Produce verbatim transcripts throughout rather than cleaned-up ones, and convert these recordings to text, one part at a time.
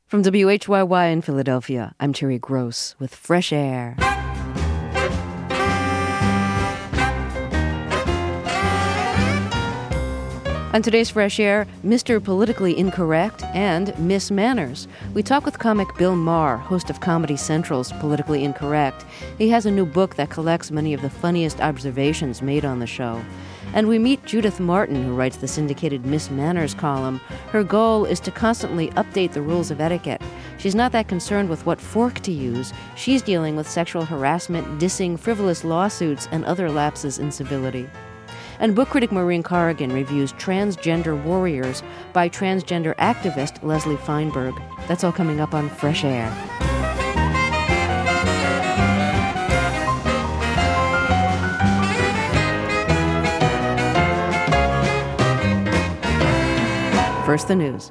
From W H Y Y in Philadelphia, I'm Terry Gross with Fresh Air. On today's Fresh Air, Mister Politically Incorrect and Miss Manners. We talk with comic Bill Maher, host of Comedy Central's Politically Incorrect. He has a new book that collects many of the funniest observations made on the show. And we meet Judith Martin, who writes the syndicated Miss Manners column. Her goal is to constantly update the rules of etiquette. She's not that concerned with what fork to use. She's dealing with sexual harassment, dissing, frivolous lawsuits, and other lapses in civility. And book critic Maureen Corrigan reviews Transgender Warriors by transgender activist Leslie Feinberg. That's all coming up on Fresh Air. First, the news.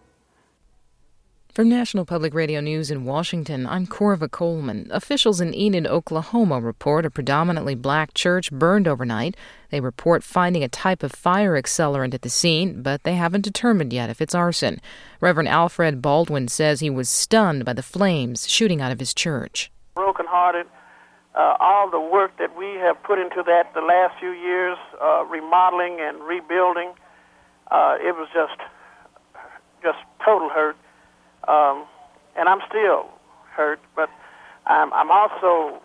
From National Public Radio News in Washington, I'm Corva Coleman. Officials in Enid, Oklahoma report a predominantly black church burned overnight. They report finding a type of fire accelerant at the scene, but they haven't determined yet if it's arson. Reverend Alfred Baldwin says he was stunned by the flames shooting out of his church. Brokenhearted. Uh, all the work that we have put into that the last few years, uh, remodeling and rebuilding, uh, it was just, just total hurt. Um, and I'm still hurt, but I'm, I'm also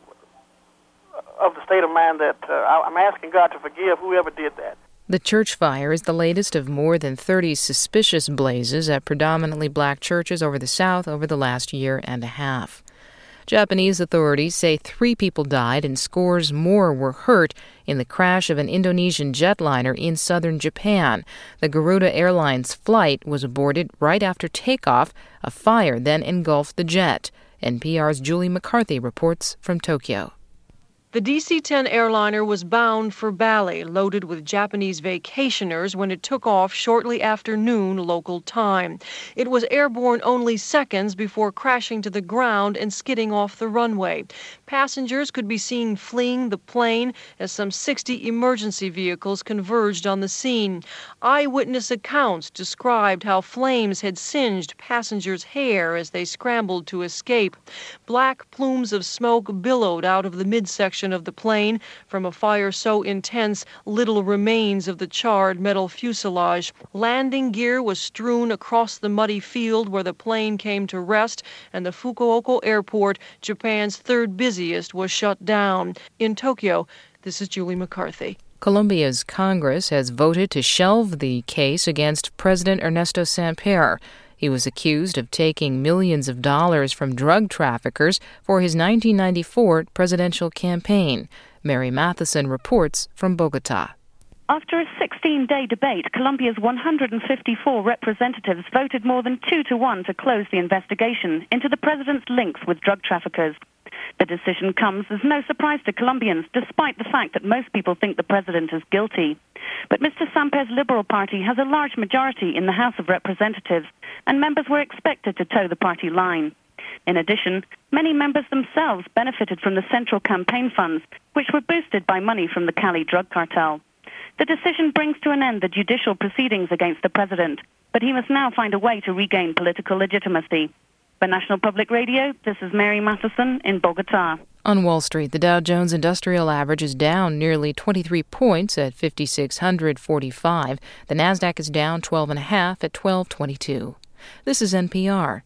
of the state of mind that uh, I'm asking God to forgive whoever did that. The church fire is the latest of more than thirty suspicious blazes at predominantly black churches over the South over the last year and a half. Japanese authorities say three people died and scores more were hurt in the crash of an Indonesian jetliner in southern Japan. The Garuda Airlines flight was aborted right after takeoff. A fire then engulfed the jet. N P R's Julie McCarthy reports from Tokyo. The D C ten airliner was bound for Bali, loaded with Japanese vacationers, when it took off shortly after noon local time. It was airborne only seconds before crashing to the ground and skidding off the runway. Passengers could be seen fleeing the plane as some sixty emergency vehicles converged on the scene. Eyewitness accounts described how flames had singed passengers' hair as they scrambled to escape. Black plumes of smoke billowed out of the midsection of the plane from a fire so intense little remains of the charred metal fuselage. Landing gear was strewn across the muddy field where the plane came to rest, and the Fukuoka airport, Japan's third busiest, was shut down. In Tokyo, this is Julie McCarthy. Colombia's Congress has voted to shelve the case against President Ernesto Samper. He was accused of taking millions of dollars from drug traffickers for his nineteen ninety-four presidential campaign. Mary Matheson reports from Bogota. After a sixteen-day debate, Colombia's one hundred fifty-four representatives voted more than two to one to close the investigation into the president's links with drug traffickers. The decision comes as no surprise to Colombians, despite the fact that most people think the president is guilty. But Mister Samper's Liberal Party has a large majority in the House of Representatives, and members were expected to toe the party line. In addition, many members themselves benefited from the central campaign funds, which were boosted by money from the Cali drug cartel. The decision brings to an end the judicial proceedings against the president, but he must now find a way to regain political legitimacy. For National Public Radio, this is Mary Matheson in Bogota. On Wall Street, the Dow Jones Industrial Average is down nearly twenty-three points at five thousand six hundred forty-five. The Nasdaq is down twelve point five at twelve twenty-two. This is N P R.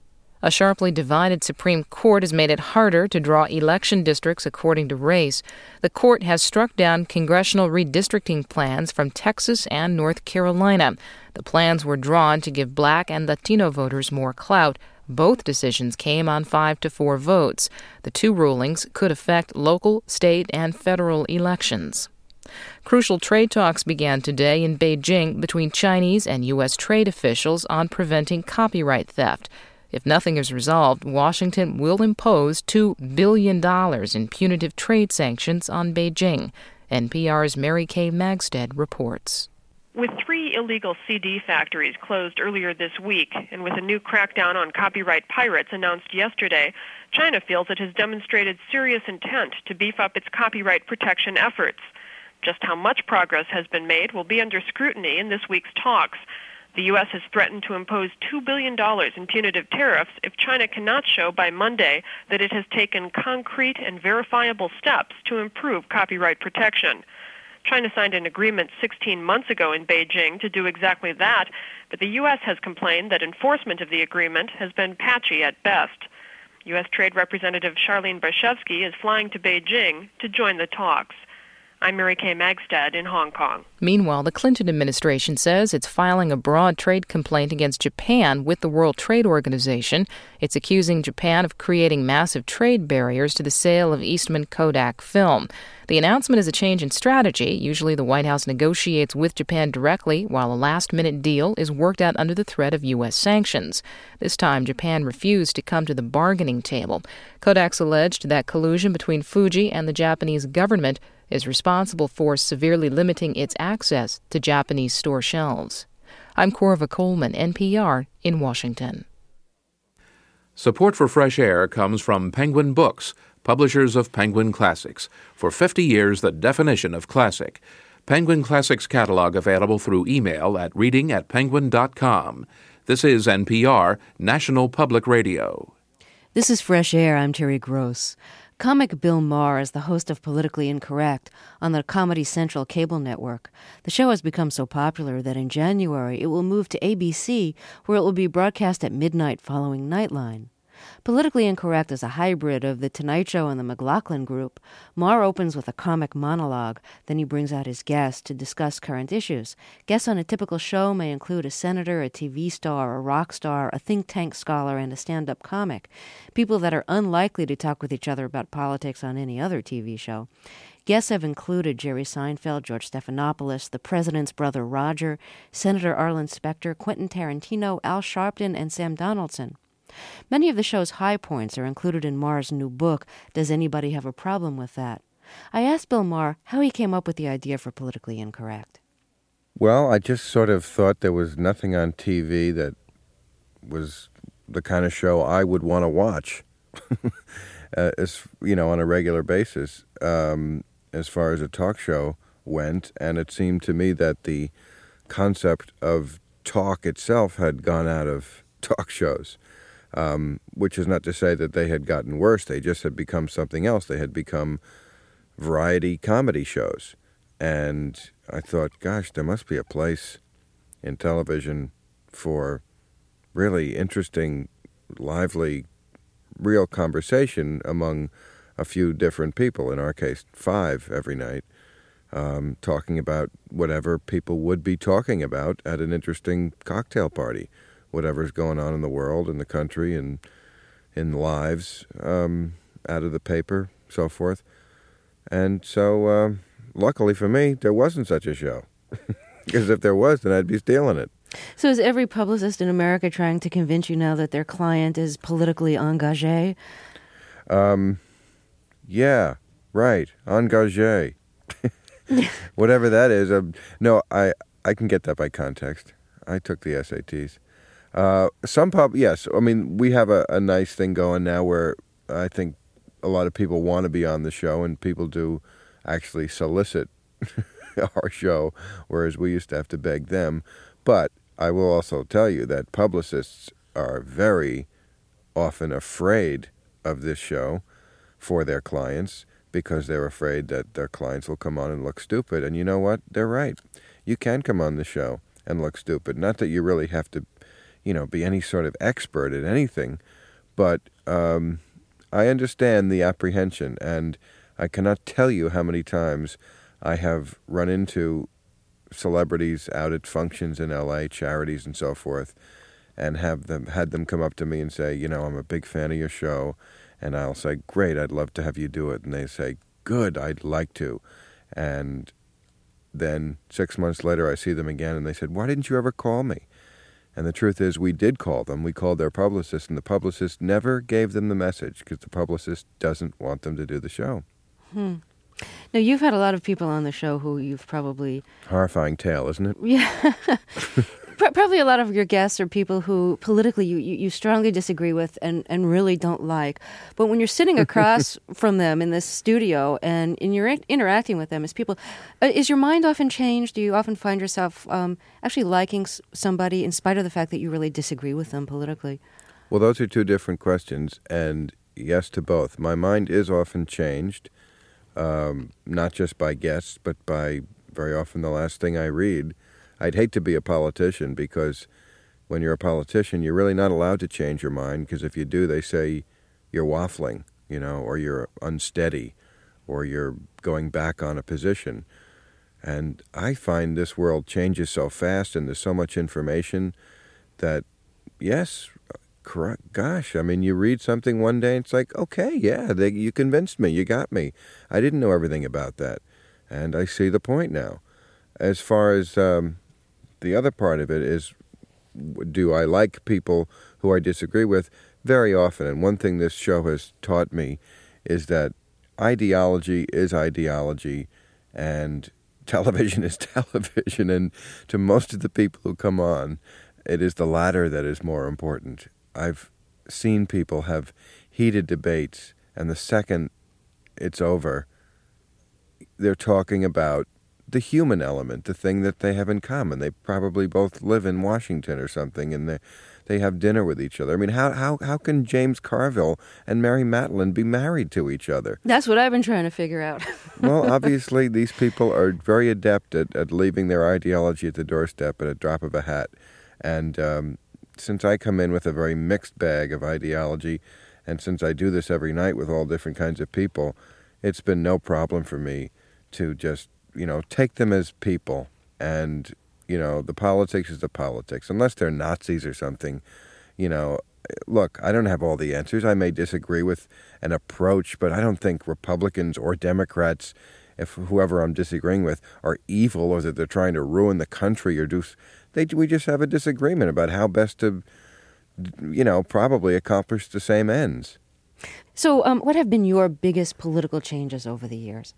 A sharply divided Supreme Court has made it harder to draw election districts according to race. The court has struck down congressional redistricting plans from Texas and North Carolina. The plans were drawn to give Black and Latino voters more clout. Both decisions came on five to four votes. The two rulings could affect local, state, and federal elections. Crucial trade talks began today in Beijing between Chinese and U S trade officials on preventing copyright theft. If nothing is resolved, Washington will impose two billion dollars in punitive trade sanctions on Beijing. N P R's Mary Kay Magstead reports. With three illegal C D factories closed earlier this week, and with a new crackdown on copyright pirates announced yesterday, China feels it has demonstrated serious intent to beef up its copyright protection efforts. Just how much progress has been made will be under scrutiny in this week's talks. The U S has threatened to impose two billion dollars in punitive tariffs if China cannot show by Monday that it has taken concrete and verifiable steps to improve copyright protection. China signed an agreement sixteen months ago in Beijing to do exactly that, but the U S has complained that enforcement of the agreement has been patchy at best. U S Trade Representative Charlene Barshevsky is flying to Beijing to join the talks. I'm Mary Kay Magstad in Hong Kong. Meanwhile, the Clinton administration says it's filing a broad trade complaint against Japan with the World Trade Organization. It's accusing Japan of creating massive trade barriers to the sale of Eastman Kodak film. The announcement is a change in strategy. Usually the White House negotiates with Japan directly, while a last-minute deal is worked out under the threat of U S sanctions. This time, Japan refused to come to the bargaining table. Kodak's alleged that collusion between Fuji and the Japanese government is responsible for severely limiting its access to Japanese store shelves. I'm Corva Coleman, N P R, in Washington. Support for Fresh Air comes from Penguin Books, publishers of Penguin Classics. For fifty years, the definition of classic. Penguin Classics catalog available through email at reading at penguin dot com. This is N P R, National Public Radio. This is Fresh Air. I'm Terry Gross. Comic Bill Maher is the host of Politically Incorrect on the Comedy Central cable network. The show has become so popular that in January it will move to A B C, where it will be broadcast at midnight following Nightline. Politically Incorrect is a hybrid of The Tonight Show and The McLaughlin Group. Maher opens with a comic monologue, then he brings out his guests to discuss current issues. Guests on a typical show may include a senator, a T V star, a rock star, a think tank scholar, and a stand-up comic, people that are unlikely to talk with each other about politics on any other T V show. Guests have included Jerry Seinfeld, George Stephanopoulos, the president's brother Roger, Senator Arlen Specter, Quentin Tarantino, Al Sharpton, and Sam Donaldson. Many of the show's high points are included in Maher's new book, Does Anybody Have a Problem with That? I asked Bill Maher how he came up with the idea for Politically Incorrect. Well, I just sort of thought there was nothing on T V that was the kind of show I would want to watch, uh, as, you know, on a regular basis, um, as far as a talk show went. And it seemed to me that the concept of talk itself had gone out of talk shows. Um, which is not to say that they had gotten worse. They just had become something else. They had become variety comedy shows. And I thought, gosh, there must be a place in television for really interesting, lively, real conversation among a few different people, in our case, five every night, um, talking about whatever people would be talking about at an interesting cocktail party. Whatever's going on in the world, in the country, and in lives, um, out of the paper, so forth. And so, uh, luckily for me, there wasn't such a show. Because if there was, then I'd be stealing it. So is every publicist in America trying to convince you now that their client is politically engagé? Um, yeah, right, engagé. Whatever that is. Um, no, I, I can get that by context. I took the S A Ts. Uh, some pub, yes. I mean, we have a, a nice thing going now where I think a lot of people want to be on the show, and people do actually solicit our show, whereas we used to have to beg them. But I will also tell you that publicists are very often afraid of this show for their clients because they're afraid that their clients will come on and look stupid. And you know what? They're right. You can come on the show and look stupid. Not that you really have to, you know, be any sort of expert at anything, but um, I understand the apprehension, and I cannot tell you how many times I have run into celebrities out at functions in L A, charities and so forth, and have them had them come up to me and say, you know, I'm a big fan of your show, and I'll say, great, I'd love to have you do it, and they say, good, I'd like to, and then six months later I see them again, and they said, why didn't you ever call me? And the truth is, we did call them. We called their publicist, and the publicist never gave them the message because the publicist doesn't want them to do the show. Hmm. Now, you've had a lot of people on the show who you've probably... Horrifying tale, isn't it? Yeah. Probably a lot of your guests are people who politically you, you, you strongly disagree with and, and really don't like. But when you're sitting across from them in this studio and, and you're interacting with them as people, uh, is your mind often changed? Do you often find yourself um, actually liking s- somebody in spite of the fact that you really disagree with them politically? Well, those are two different questions, and yes to both. My mind is often changed, um, not just by guests, but by very often the last thing I read. I'd hate to be a politician because when you're a politician, you're really not allowed to change your mind because if you do, they say you're waffling, you know, or you're unsteady, or you're going back on a position. And I find this world changes so fast and there's so much information that, yes, gosh, I mean, you read something one day and it's like, okay, yeah, they, you convinced me, you got me. I didn't know everything about that. And I see the point now. As far as um, the other part of it is, do I like people who I disagree with? Very often. And one thing this show has taught me is that ideology is ideology and television is television. And to most of the people who come on, it is the latter that is more important. I've seen people have heated debates, and the second it's over, they're talking about the human element, the thing that they have in common. They probably both live in Washington or something, and they they have dinner with each other. I mean, how how how can James Carville and Mary Matalin be married to each other? That's what I've been trying to figure out. Well, obviously, these people are very adept at, at leaving their ideology at the doorstep at a drop of a hat. And um, since I come in with a very mixed bag of ideology, and since I do this every night with all different kinds of people, it's been no problem for me to just, you know, take them as people. And, you know, the politics is the politics. Unless they're Nazis or something, you know, look, I don't have all the answers. I may disagree with an approach, but I don't think Republicans or Democrats, if whoever I'm disagreeing with, are evil or that they're trying to ruin the country or do... They, we just have a disagreement about how best to, you know, probably accomplish the same ends. So um, what have been your biggest political changes over the years?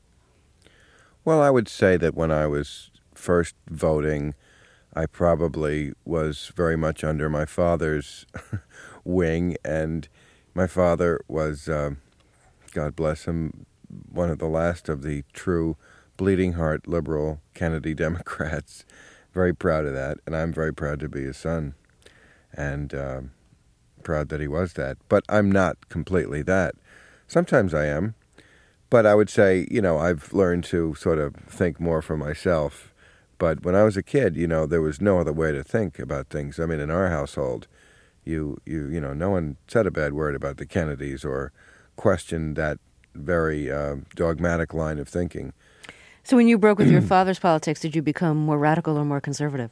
Well, I would say that when I was first voting, I probably was very much under my father's wing, and my father was, uh, God bless him, one of the last of the true bleeding heart liberal Kennedy Democrats. Very proud of that, and I'm very proud to be his son, and uh, proud that he was that. But I'm not completely that. Sometimes I am. But I would say, you know, I've learned to sort of think more for myself. But when I was a kid, you know, there was no other way to think about things. I mean, in our household, you, you, you know, no one said a bad word about the Kennedys or questioned that very uh, dogmatic line of thinking. So when you broke with your father's politics, did you become more radical or more conservative?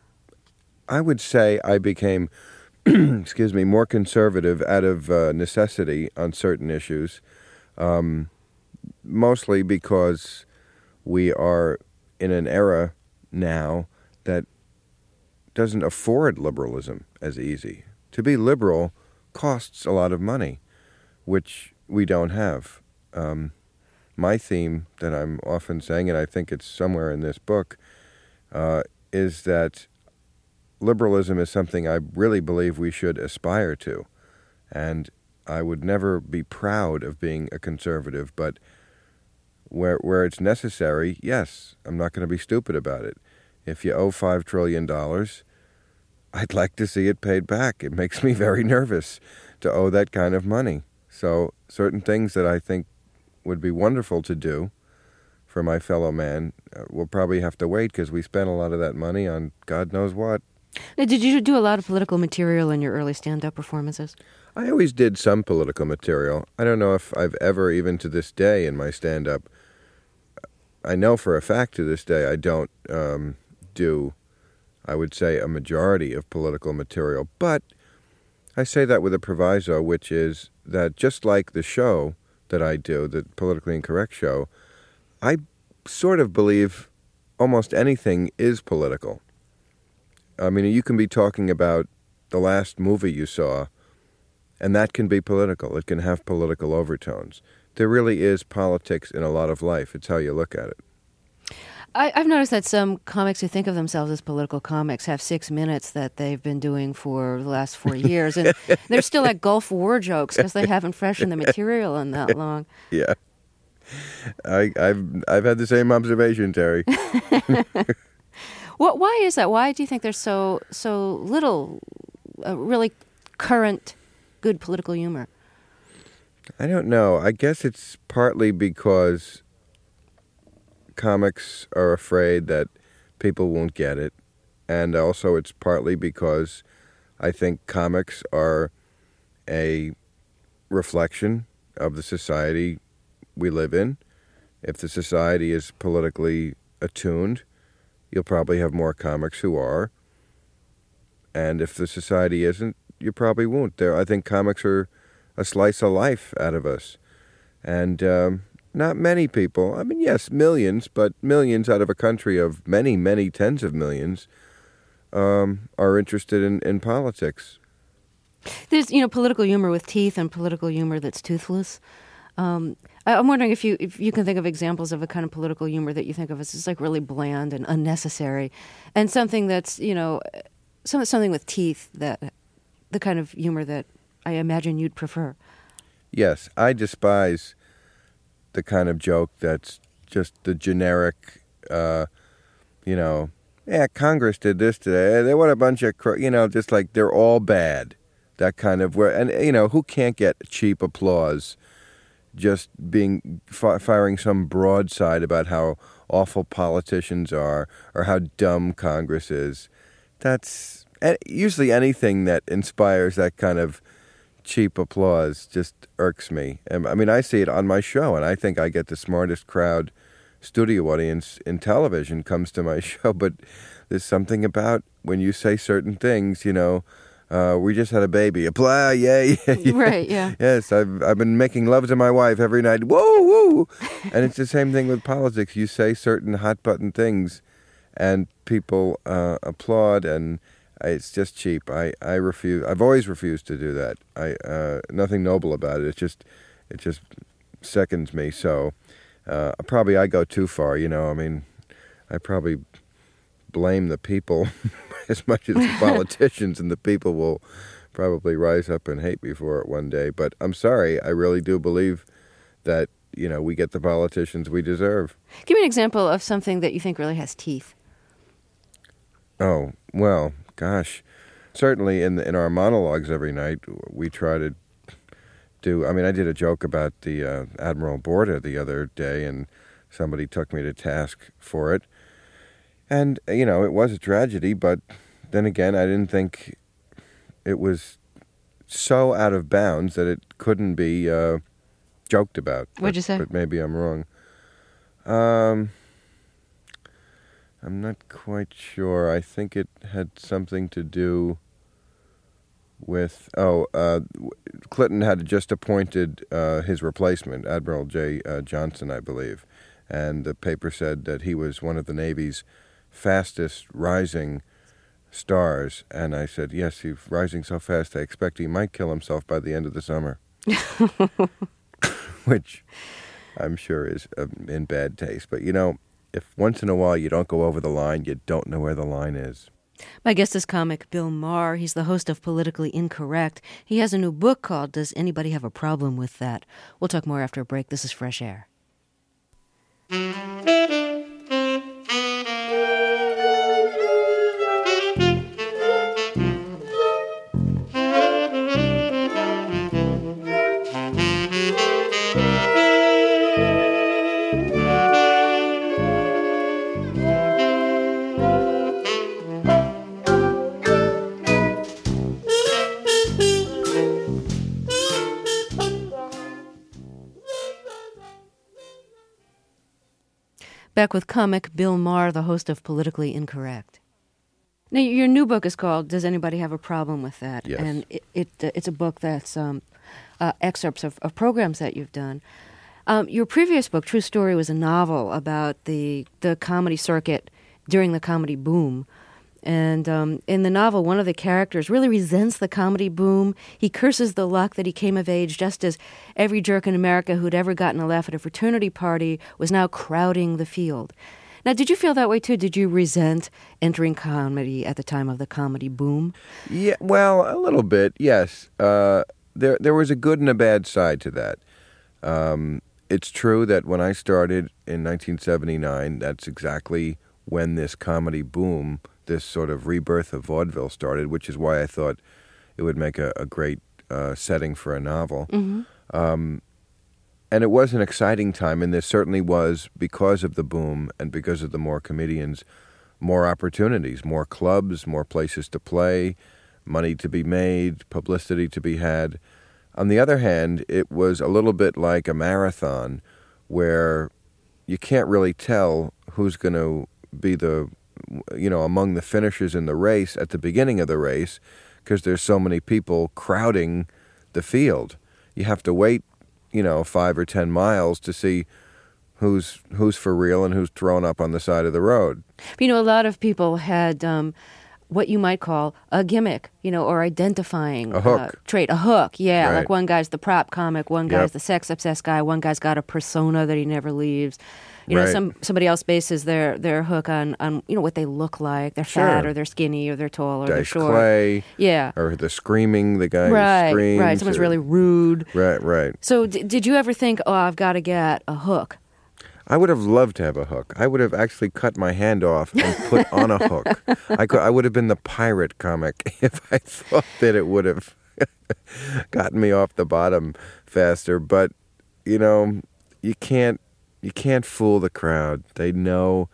I would say I became, excuse me, more conservative out of uh, necessity on certain issues. Um Mostly because we are in an era now that doesn't afford liberalism as easy. To be liberal costs a lot of money, which we don't have. Um, my theme that I'm often saying, and I think it's somewhere in this book, uh, is that liberalism is something I really believe we should aspire to. And I would never be proud of being a conservative, but where where it's necessary, yes, I'm not going to be stupid about it. If you owe five trillion dollars, I'd like to see it paid back. It makes me very nervous to owe that kind of money. So certain things that I think would be wonderful to do for my fellow man uh, will probably have to wait because we spent a lot of that money on God knows what. Now, did you do a lot of political material in your early stand-up performances? I always did some political material. I don't know if I've ever, even to this day in my stand-up, I know for a fact to this day I don't um, do, I would say, a majority of political material. But I say that with a proviso, which is that just like the show that I do, the Politically Incorrect show, I sort of believe almost anything is political. I mean, you can be talking about the last movie you saw, and that can be political. It can have political overtones. There really is politics in a lot of life. It's how you look at it. I, I've noticed that some comics who think of themselves as political comics have six minutes that they've been doing for the last four years. And they're still at Gulf War jokes because they haven't freshened the material in that long. Yeah. I, I've I've had the same observation, Terry. What? Why is that? Why do you think there's so so little uh, really current, good political humor? I don't know. I guess it's partly because comics are afraid that people won't get it, and also it's partly because I think comics are a reflection of the society we live in. If the society is politically attuned, you'll probably have more comics who are. And if the society isn't, you probably won't. There, I think comics are a slice of life out of us. And um, not many people, I mean, yes, millions, but millions out of a country of many, many tens of millions um, are interested in, in politics. There's, you know, political humor with teeth and political humor that's toothless. Um, I, I'm wondering if you if you can think of examples of a kind of political humor that you think of as just like really bland and unnecessary, and something that's, you know, some, something with teeth, that the kind of humor that I imagine you'd prefer. Yes, I despise the kind of joke that's just the generic, uh, you know, yeah, Congress did this today. They want a bunch of, you know, just like they're all bad. That kind of where, and you know, who can't get cheap applause? Just being fi- firing some broadside about how awful politicians are or how dumb Congress is. That's usually anything that inspires that kind of cheap applause just irks me. And, I mean, I see it on my show, and I think I get the smartest crowd studio audience in television comes to my show. But there's something about when you say certain things, you know. Uh, we just had a baby. Apply, yay, yeah, right, yeah. Yes, I've I've been making love to my wife every night. Whoa, whoa. And it's the same thing with politics. You say certain hot button things, and people uh, applaud, and it's just cheap. I, I refuse. I've always refused to do that. I uh, nothing noble about it. It just it just seconds me. So uh, probably I go too far. You know, I mean, I probably blame the people as much as the politicians, and the people will probably rise up and hate me for it one day. But I'm sorry, I really do believe that, you know, we get the politicians we deserve. Give me an example of something that you think really has teeth. Oh, well, gosh. Certainly in the, in our monologues every night, we try to do, I mean, I did a joke about the uh, Admiral Borda the other day, and somebody took me to task for it. And, you know, it was a tragedy, but then again, I didn't think it was so out of bounds that it couldn't be uh, joked about. What'd but, you say? But maybe I'm wrong. Um, I'm not quite sure. I think it had something to do with, oh, uh, Clinton had just appointed uh, his replacement, Admiral J. Uh, Johnson, I believe. And the paper said that he was one of the Navy's fastest rising stars, and I said, yes, he's rising so fast I expect he might kill himself by the end of the summer. Which I'm sure is uh, in bad taste. But, you know, if once in a while you don't go over the line, you don't know where the line is. My guest is comic Bill Maher. He's the host of Politically Incorrect. He has a new book called Does Anybody Have a Problem with That? We'll talk more after a break. This is Fresh Air. Back with comic Bill Maher, the host of Politically Incorrect. Now, your new book is called Does Anybody Have a Problem with That? Yes. And it, it uh, it's a book that's um, uh, excerpts of, of programs that you've done. Um, your previous book, True Story, was a novel about the, the comedy circuit during the comedy boom. And um, in the novel, one of the characters really resents the comedy boom. He curses the luck that he came of age just as every jerk in America who'd ever gotten a laugh at a fraternity party was now crowding the field. Now, did you feel that way too? Did you resent entering comedy at the time of the comedy boom? Yeah, well, a little bit, yes. Uh, there, there was a good and a bad side to that. Um, it's true that when I started in nineteen seventy-nine, that's exactly when this comedy boom, this sort of rebirth of vaudeville started, which is why I thought it would make a, a great uh, setting for a novel. Mm-hmm. Um, and it was an exciting time, and there certainly was, because of the boom and because of the more comedians, more opportunities, more clubs, more places to play, money to be made, publicity to be had. On the other hand, it was a little bit like a marathon where you can't really tell who's going to be the, you know, among the finishers in the race at the beginning of the race because there's so many people crowding the field. You have to wait, you know, five or ten miles to see who's who's for real and who's thrown up on the side of the road. But, you know, a lot of people had um, what you might call a gimmick, you know, or identifying a hook. Uh, trait, a hook, yeah. Right. Like one guy's the prop comic, one guy's Yep. the sex-obsessed guy, one guy's got a persona that he never leaves. You know, Right. some somebody else bases their, their hook on, on, you know, what they look like. They're Sure. fat or they're skinny or they're tall or they're Dice short. Clay, Yeah. or the screaming, the guy Right, who screams. right. Someone's or- really rude. Right, right. So d- did you ever think, oh, I've got to get a hook? I would have loved to have a hook. I would have actually cut my hand off and put on a hook. I could. I would have been the pirate comic if I thought that it would have gotten me off the bottom faster. But you know, you can't. You can't fool the crowd. They know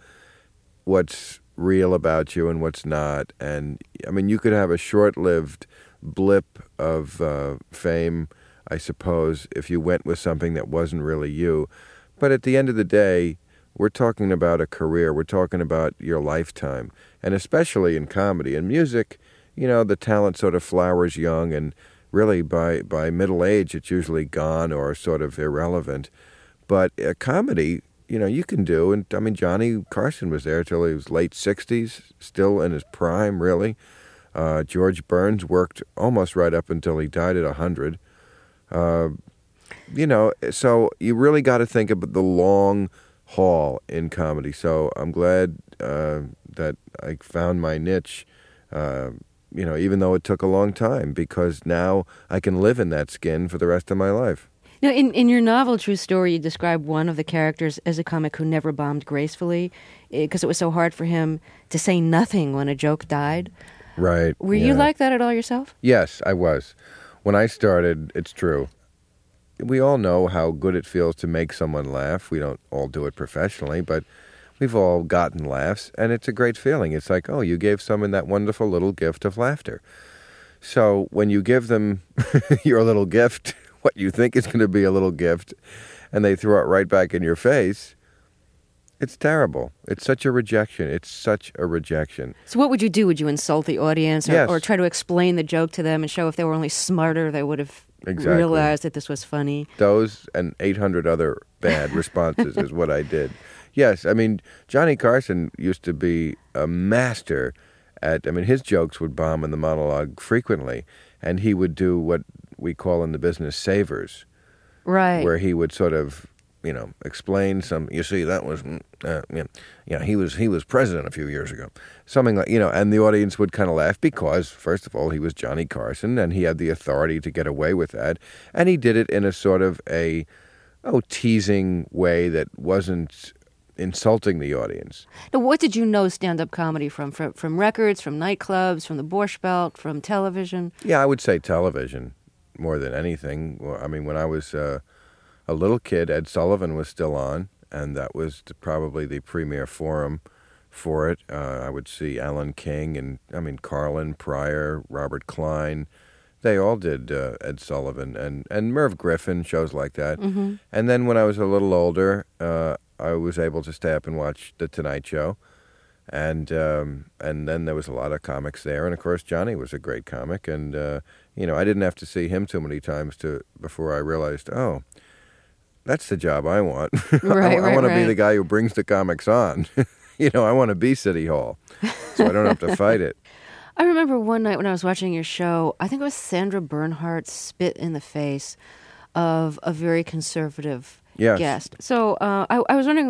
what's real about you and what's not. And I mean, you could have a short-lived blip of uh, fame, I suppose, if you went with something that wasn't really you. But at the end of the day, we're talking about a career. We're talking about your lifetime. And especially in comedy and music, you know, the talent sort of flowers young, and really by, by middle age, it's usually gone or sort of irrelevant. But a comedy, you know, you can do. And I mean, Johnny Carson was there till he was late sixties, still in his prime, really. Uh, George Burns worked almost right up until he died at one hundred. Uh, You know, so you really got to think about the long haul in comedy. So I'm glad uh, that I found my niche, uh, you know, even though it took a long time, because now I can live in that skin for the rest of my life. Now, in, in your novel, True Story, you describe one of the characters as a comic who never bombed gracefully because it was so hard for him to say nothing when a joke died. Right. Were yeah. you like that at all yourself? Yes, I was. When I started, it's true. We all know how good it feels to make someone laugh. We don't all do it professionally, but we've all gotten laughs, and it's a great feeling. It's like, oh, you gave someone that wonderful little gift of laughter. So when you give them your little gift, what you think is going to be a little gift, and they throw it right back in your face, it's terrible. It's such a rejection. It's such a rejection. So what would you do? Would you insult the audience or, Yes. or try to explain the joke to them and show if they were only smarter, they would have Exactly. realized that this was funny? Those and eight hundred other bad responses is what I did. Yes, I mean, Johnny Carson used to be a master at, I mean, his jokes would bomb in the monologue frequently, and he would do what we call in the business savers, Right. where he would sort of, you know, explain some, you see, that was, uh, you know, yeah, he was he was president a few years ago. Something like, you know, and the audience would kind of laugh because, first of all, he was Johnny Carson, and he had the authority to get away with that. And he did it in a sort of a, oh, teasing way that wasn't insulting the audience. Now, what did you know stand-up comedy from? From, from records, from nightclubs, from the Borscht Belt, from television? Yeah, I would say television more than anything. Well, I mean, when I was uh, a little kid, Ed Sullivan was still on, and that was the, probably the premier forum for it. Uh, I would see Alan King and, I mean, Carlin, Pryor, Robert Klein. They all did uh, Ed Sullivan and, and Merv Griffin, shows like that. Mm-hmm. And then when I was a little older, uh, I was able to stay up and watch The Tonight Show. And um, and then there was a lot of comics there. And, of course, Johnny was a great comic. And, uh, you know, I didn't have to see him too many times to before I realized, oh, that's the job I want. Right, I, I right, want to be right. the guy who brings the comics on. You know, I want to be City Hall, so I don't have to fight it. I remember one night when I was watching your show, I think it was Sandra Bernhardt spit in the face of a very conservative Yes. guest. So uh, I, I was wondering,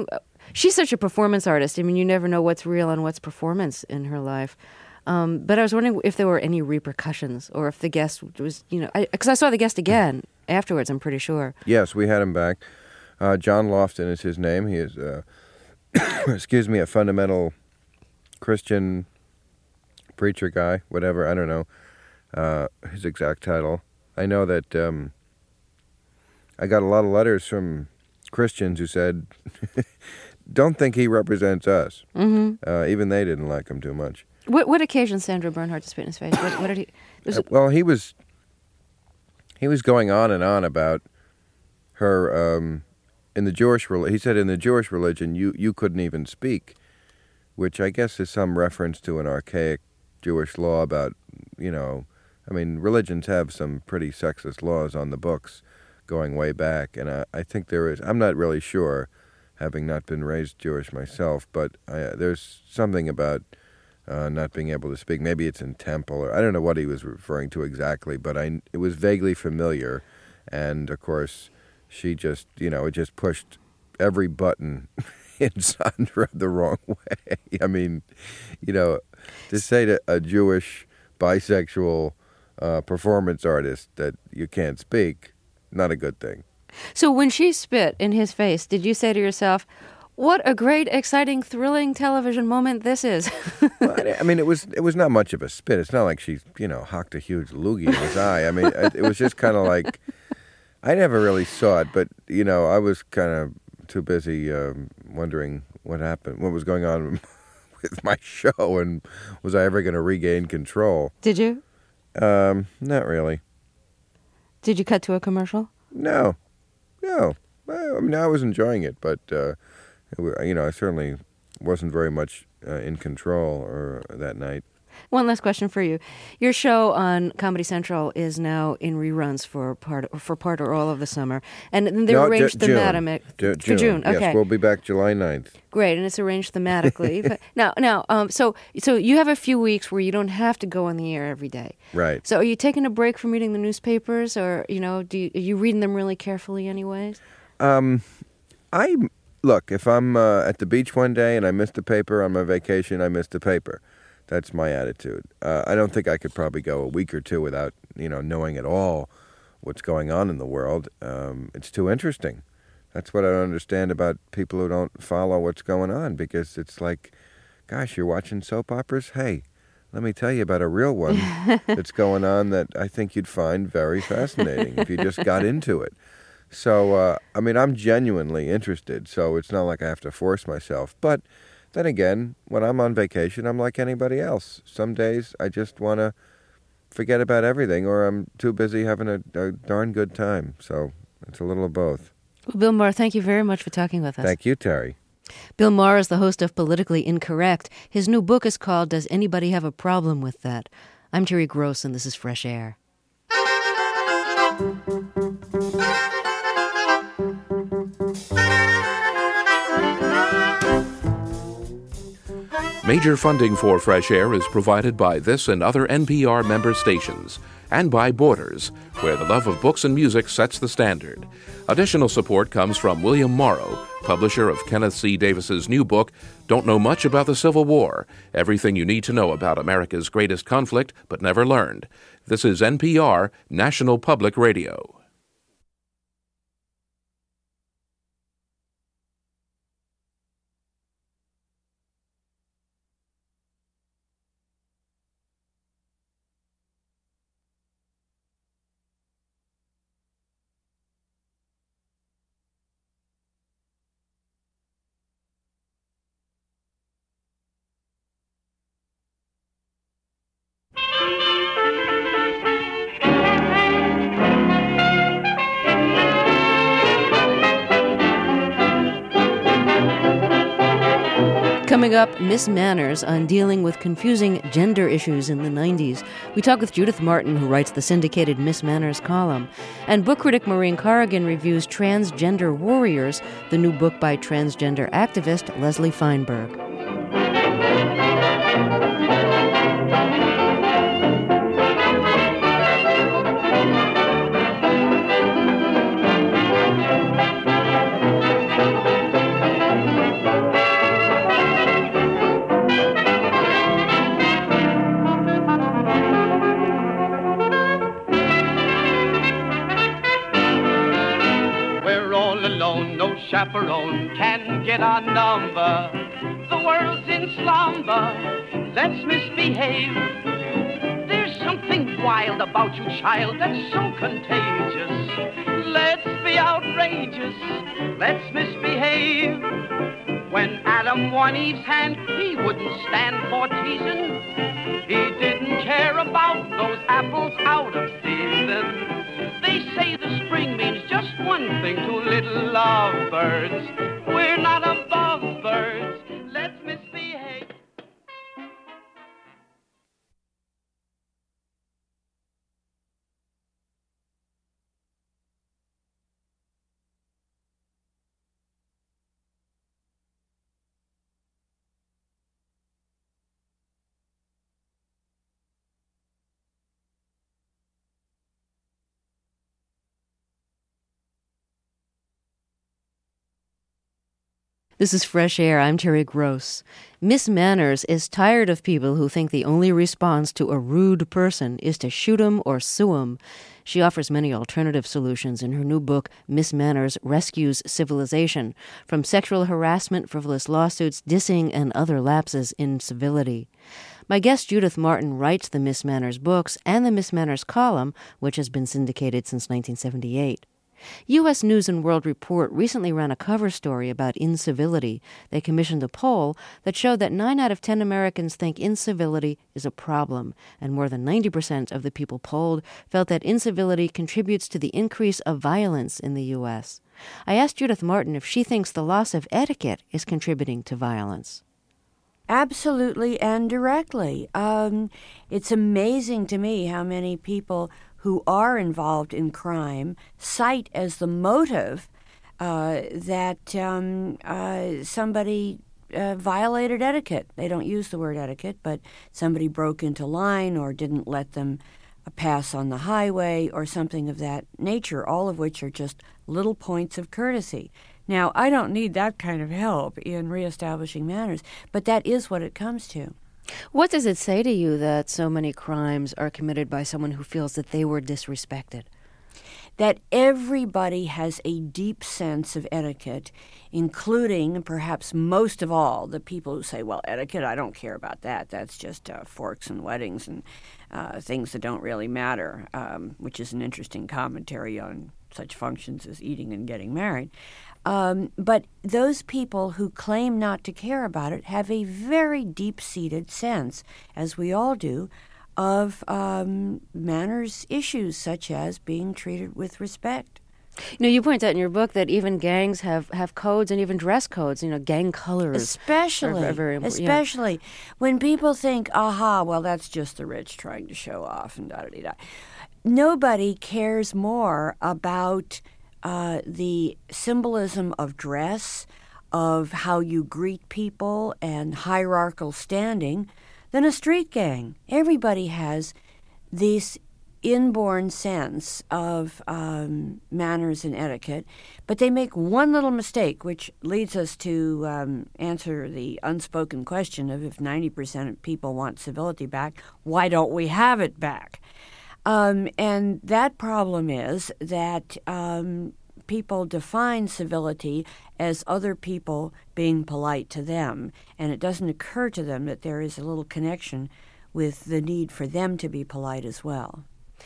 she's such a performance artist. I mean, you never know what's real and what's performance in her life. Um, but I was wondering if there were any repercussions, or if the guest was, you know, because I, I saw the guest again afterwards, I'm pretty sure. Yes, we had him back. Uh, John Lofton is his name. He is, uh, excuse me, a fundamental Christian preacher guy, whatever, I don't know uh, his exact title. I know that um, I got a lot of letters from Christians who said, don't think he represents us. Mm-hmm. Uh, even they didn't like him too much. What what occasioned Sandra Bernhard to spit in his face? What, what did he? Was uh, well, he was he was going on and on about her um, in the Jewish religion. He said in the Jewish religion you you couldn't even speak, which I guess is some reference to an archaic Jewish law about, you know, I mean, religions have some pretty sexist laws on the books going way back, and I, I think there is. I'm not really sure, having not been raised Jewish myself, but I, there's something about Uh, not being able to speak. Maybe it's in temple, or I don't know what he was referring to exactly, but I, it was vaguely familiar. And, of course, she just, you know, it just pushed every button in Sandra the wrong way. I mean, you know, to say to a Jewish bisexual uh, performance artist that you can't speak, not a good thing. So when she spit in his face, did you say to yourself, what a great, exciting, thrilling television moment this is? Well, I mean, it was it was not much of a spit. It's not like she, you know, hocked a huge loogie in his eye. I mean, it, it was just kind of like, I never really saw it, but, you know, I was kind of too busy um, wondering what happened, what was going on with my show, and was I ever going to regain control? Did you? Um, not really. Did you cut to a commercial? No. No. I, I mean, I was enjoying it, but... Uh, You know, I certainly wasn't very much uh, in control or that night. One last question for you. Your show on Comedy Central is now in reruns for part for part or all of the summer, and they no, arranged J- thematically June. for June. Okay, yes, we'll be back July ninth. Great, and it's arranged thematically. But now, now, um, so so you have a few weeks where you don't have to go on the air every day. Right. So are you taking a break from reading the newspapers, or you know, do you, are you reading them really carefully, anyways? Um, I. Look, if I'm uh, at the beach one day and I miss the paper on my vacation, I miss the paper. That's my attitude. Uh, I don't think I could probably go a week or two without, you know, knowing at all what's going on in the world. Um, it's too interesting. That's what I don't understand about people who don't follow what's going on, because it's like, gosh, you're watching soap operas? Hey, let me tell you about a real one that's going on that I think you'd find very fascinating if you just got into it. So, uh, I mean, I'm genuinely interested, so it's not like I have to force myself. But then again, when I'm on vacation, I'm like anybody else. Some days I just want to forget about everything, or I'm too busy having a, a darn good time. So it's a little of both. Well, Bill Maher, thank you very much for talking with us. Thank you, Terry. Bill Maher is the host of Politically Incorrect. His new book is called Does Anybody Have a Problem with That? I'm Terry Gross, and this is Fresh Air. Major funding for Fresh Air is provided by this and other N P R member stations, and by Borders, where the love of books and music sets the standard. Additional support comes from William Morrow, publisher of Kenneth C. Davis's new book, Don't Know Much About the Civil War, Everything You Need to Know About America's Greatest Conflict But Never Learned. This is N P R, National Public Radio. Coming up, Miss Manners on dealing with confusing gender issues in the nineties. We talk with Judith Martin, who writes the syndicated Miss Manners column. And book critic Maureen Corrigan reviews Transgender Warriors, the new book by transgender activist Leslie Feinberg. alone, no chaperone can get our number. The world's in slumber, let's misbehave. There's something wild about you, child, that's so contagious. Let's be outrageous, let's misbehave. When Adam won Eve's hand, he wouldn't stand for teasing. He didn't care about those apples out of season. They say the spring means just one thing to little lovebirds. We're not above birds, let's misbehave. This is Fresh Air. I'm Terry Gross. Miss Manners is tired of people who think the only response to a rude person is to shoot 'em or sue 'em. She offers many alternative solutions in her new book, Miss Manners Rescues Civilization, from sexual harassment, frivolous lawsuits, dissing, and other lapses in civility. My guest Judith Martin writes the Miss Manners books and the Miss Manners column, which has been syndicated since nineteen seventy-eight. U S News and World Report recently ran a cover story about incivility. They commissioned a poll that showed that nine out of ten Americans think incivility is a problem, and more than ninety percent of the people polled felt that incivility contributes to the increase of violence in the U S. I asked Judith Martin if she thinks the loss of etiquette is contributing to violence. Absolutely and directly. Um, it's amazing to me how many people who are involved in crime cite as the motive uh, that um, uh, somebody uh, violated etiquette. They don't use the word etiquette, but somebody broke into line or didn't let them pass on the highway or something of that nature, all of which are just little points of courtesy. Now, I don't need that kind of help in reestablishing manners, but that is what it comes to. What does it say to you that so many crimes are committed by someone who feels that they were disrespected? That everybody has a deep sense of etiquette, including, perhaps most of all, the people who say, well, etiquette, I don't care about that. That's just uh, forks and weddings and uh, things that don't really matter, um, which is an interesting commentary on such functions as eating and getting married. Um, but those people who claim not to care about it have a very deep-seated sense, as we all do, of um, manners issues such as being treated with respect. You know, you point out in your book that even gangs have, have codes and even dress codes, you know, gang colors. Especially, are, are very important. especially Yeah. when people think, aha, well, that's just the rich trying to show off and da-da-da-da. Nobody cares more about uh, the symbolism of dress, of how you greet people and hierarchical standing than a street gang. Everybody has this inborn sense of um, manners and etiquette, but they make one little mistake, which leads us to um, answer the unspoken question of if ninety percent of people want civility back, why don't we have it back? Um, and that problem is that um, people define civility as other people being polite to them, and it doesn't occur to them that there is a little connection with the need for them to be polite as well.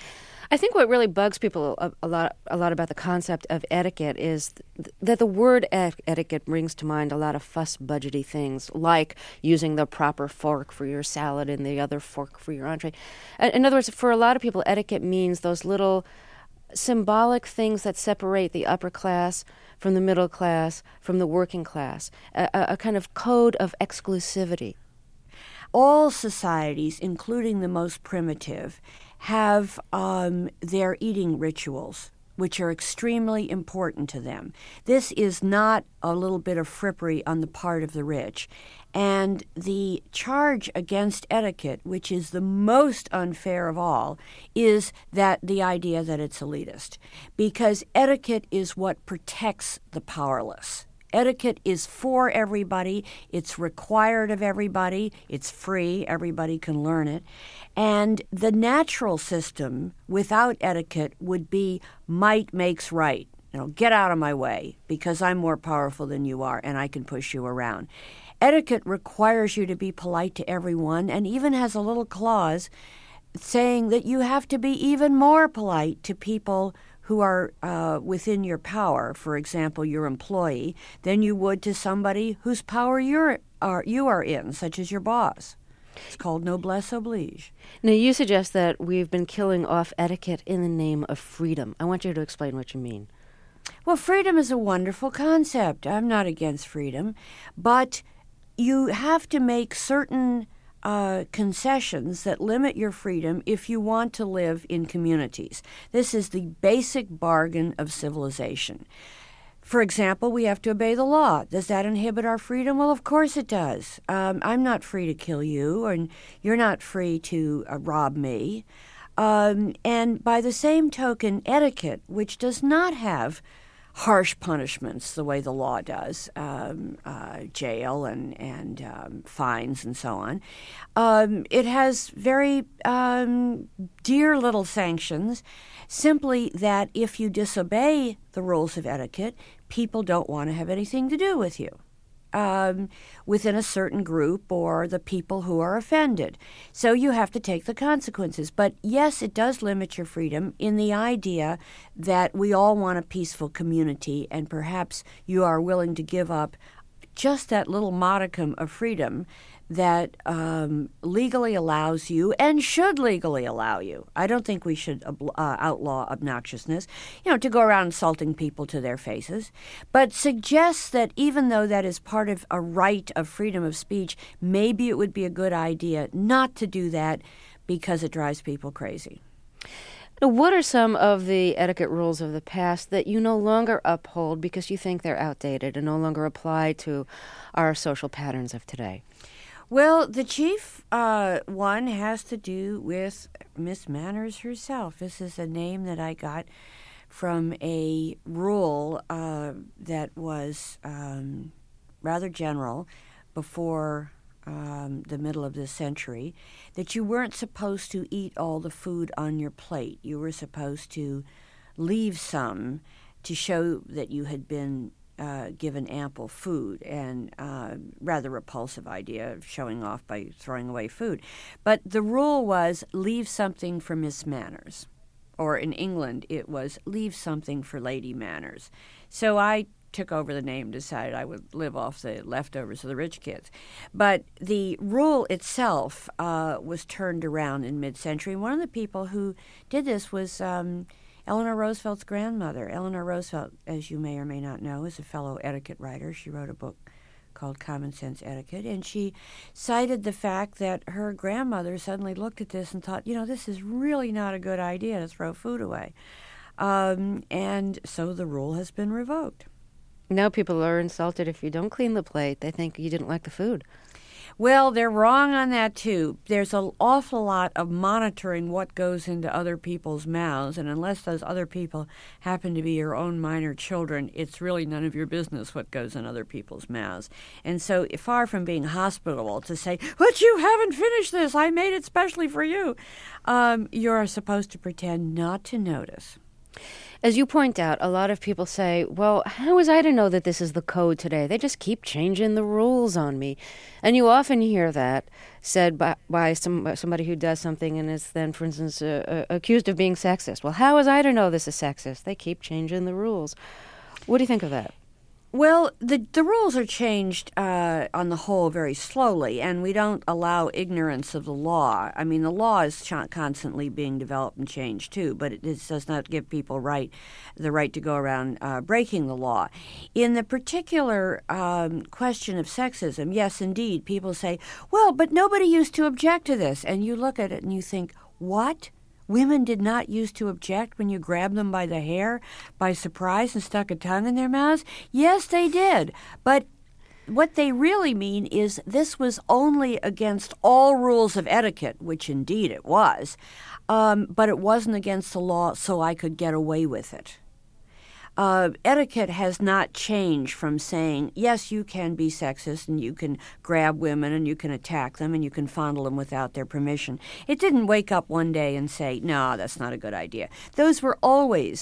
I think what really bugs people a, a lot a lot about the concept of etiquette is th- that the word et- etiquette brings to mind a lot of fuss-budgety things, like using the proper fork for your salad and the other fork for your entree. In other words, for a lot of people, etiquette means those little symbolic things that separate the upper class from the middle class, from the working class, a, a, a kind of code of exclusivity. All societies, including the most primitive, have um, their eating rituals, which are extremely important to them. This is not a little bit of frippery on the part of the rich. And the charge against etiquette, which is the most unfair of all, is that the idea that it's elitist. Because etiquette is what protects the powerless. Etiquette is for everybody. It's required of everybody. It's free. Everybody can learn it. And the natural system without etiquette would be might makes right. You know, get out of my way because I'm more powerful than you are and I can push you around. Etiquette requires you to be polite to everyone and even has a little clause saying that you have to be even more polite to people who are uh, within your power, for example, your employee, than you would to somebody whose power you're, are, you are in, such as your boss. It's called noblesse oblige. Now, you suggest that we've been killing off etiquette in the name of freedom. I want you to explain what you mean. Well, freedom is a wonderful concept. I'm not against freedom, but you have to make certain uh, concessions that limit your freedom if you want to live in communities. This is the basic bargain of civilization. For example, we have to obey the law. Does that inhibit our freedom? Well, of course it does. Um, I'm not free to kill you, and you're not free to uh, rob me. Um, and by the same token, etiquette, which does not have harsh punishments the way the law does, um, uh, jail and, and um, fines and so on. Um, it has very um, dear little sanctions, simply that if you disobey the rules of etiquette, people don't want to have anything to do with you. Um, within a certain group or the people who are offended. So you have to take the consequences. But yes, it does limit your freedom in the idea that we all want a peaceful community and perhaps you are willing to give up just that little modicum of freedom that um, legally allows you and should legally allow you. I don't think we should uh, outlaw obnoxiousness, you know, to go around insulting people to their faces, but suggests that even though that is part of a right of freedom of speech, maybe it would be a good idea not to do that because it drives people crazy. Now, what are some of the etiquette rules of the past that you no longer uphold because you think they're outdated and no longer apply to our social patterns of today? Well, the chief uh, one has to do with Miss Manners herself. This is a name that I got from a rule uh, that was um, rather general before um, the middle of this century, that you weren't supposed to eat all the food on your plate. You were supposed to leave some to show that you had been Uh, given ample food, and uh, rather repulsive idea of showing off by throwing away food. But the rule was leave something for Miss Manners, or in England it was leave something for Lady Manners. So I took over the name, decided I would live off the leftovers of the rich kids. But the rule itself uh, was turned around in mid-century. One of the people who did this was Um, Eleanor Roosevelt's grandmother. Eleanor Roosevelt, as you may or may not know, is a fellow etiquette writer. She wrote a book called Common Sense Etiquette, and she cited the fact that her grandmother suddenly looked at this and thought, you know, this is really not a good idea to throw food away. Um, and so the rule has been revoked. Now people are insulted if you don't clean the plate. They think you didn't like the food. Well, they're wrong on that, too. There's an awful lot of monitoring what goes into other people's mouths, and unless those other people happen to be your own minor children, it's really none of your business what goes in other people's mouths. And so far from being hospitable to say, but you haven't finished this, I made it specially for you, um, you're supposed to pretend not to notice. As you point out, a lot of people say, well, how was I to know that this is the code today? They just keep changing the rules on me. And you often hear that said by, by some, somebody who does something and is then, for instance, uh, uh, accused of being sexist. Well, how was I to know this is sexist? They keep changing the rules. What do you think of that? Well, the the rules are changed uh, on the whole very slowly, and we don't allow ignorance of the law. I mean, the law is ch- constantly being developed and changed too, but it is, does not give people right the right to go around uh, breaking the law. In the particular um, question of sexism, yes, indeed, people say, well, but nobody used to object to this, and you look at it and you think, what? Women did not used to object when you grabbed them by the hair by surprise and stuck a tongue in their mouths? Yes, they did. But what they really mean is this was only against all rules of etiquette, which indeed it was, um, but it wasn't against the law, so I could get away with it. Uh, etiquette has not changed from saying, yes, you can be sexist and you can grab women and you can attack them and you can fondle them without their permission. It didn't wake up one day and say, no, that's not a good idea. Those were always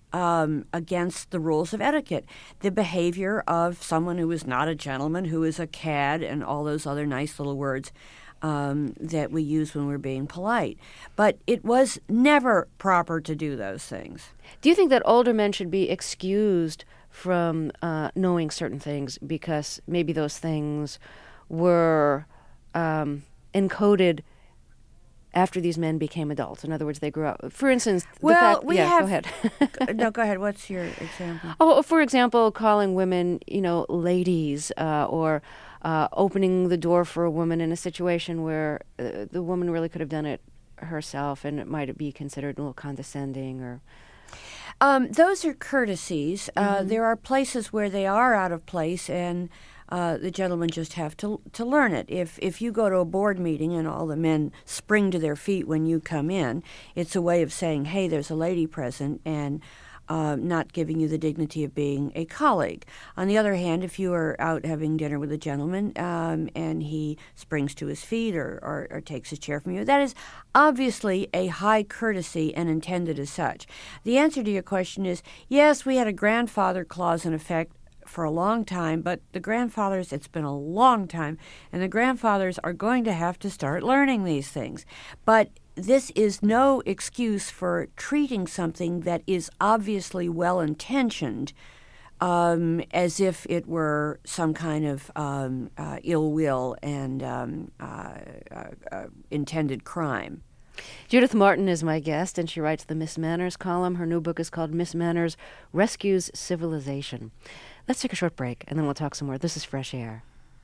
um, against the rules of etiquette. The behavior of someone who is not a gentleman, who is a cad, and all those other nice little words um, that we use when we're being polite. But it was never proper to do those things. Do you think that older men should be excused from uh, knowing certain things because maybe those things were um, encoded after these men became adults? In other words, they grew up. For instance, the well, fact, we yeah, have. go ahead. No, go ahead. What's your example? Oh, for example, calling women, you know, ladies, uh, or uh, opening the door for a woman in a situation where uh, the woman really could have done it herself, and it might be considered a little condescending, or. Um, those are courtesies. Uh, Mm-hmm. there are places where they are out of place, and uh, the gentlemen just have to to learn it. If if you go to a board meeting and all the men spring to their feet when you come in, it's a way of saying, "Hey, there's a lady present," and uh, not giving you the dignity of being a colleague. On the other hand, if you are out having dinner with a gentleman um, and he springs to his feet or, or, or takes his chair from you, that is obviously a high courtesy and intended as such. The answer to your question is, yes, we had a grandfather clause in effect for a long time, but the grandfathers, it's been a long time, and the grandfathers are going to have to start learning these things. But this is no excuse for treating something that is obviously well-intentioned um, as if it were some kind of um, uh, ill will and um, uh, uh, uh, intended crime. Judith Martin is my guest, and she writes the Miss Manners column. Her new book is called Miss Manners Rescues Civilization. Let's take a short break, and then we'll talk some more. This is Fresh Air.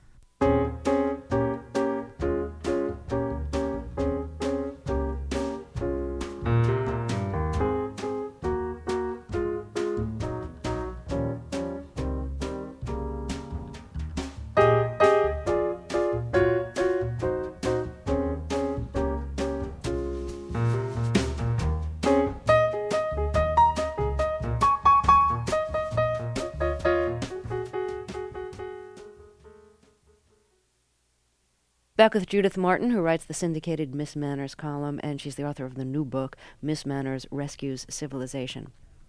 Back with Judith Martin, who writes the syndicated Miss Manners column, and she's the author of the new book, Miss Manners Rescues Civilization.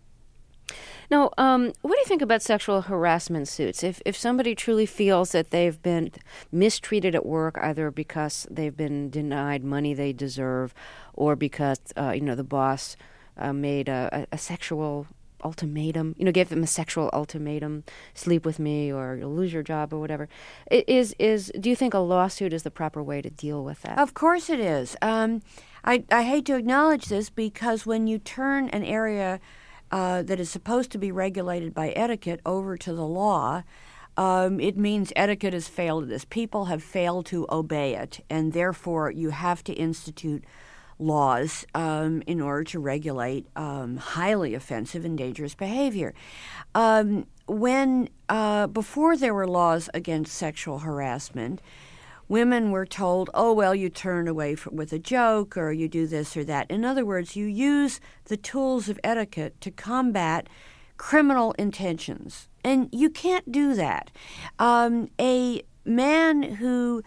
Now, um, what do you think about sexual harassment suits? If if somebody truly feels that they've been mistreated at work, either because they've been denied money they deserve, or because uh, you know the boss uh, made a, a, a sexual ultimatum, you know, gave them a sexual ultimatum, sleep with me or you'll lose your job or whatever. Is is do you think a lawsuit is the proper way to deal with that? Of course it is. Um, I, I hate to acknowledge this because when you turn an area uh, that is supposed to be regulated by etiquette over to the law, um, it means etiquette has failed at this. People have failed to obey it, and therefore you have to institute laws um, in order to regulate um, highly offensive and dangerous behavior. Um, when uh, before there were laws against sexual harassment, women were told, "Oh well, you turn away from, with a joke, or you do this or that." In other words, you use the tools of etiquette to combat criminal intentions, and you can't do that. Um, a man who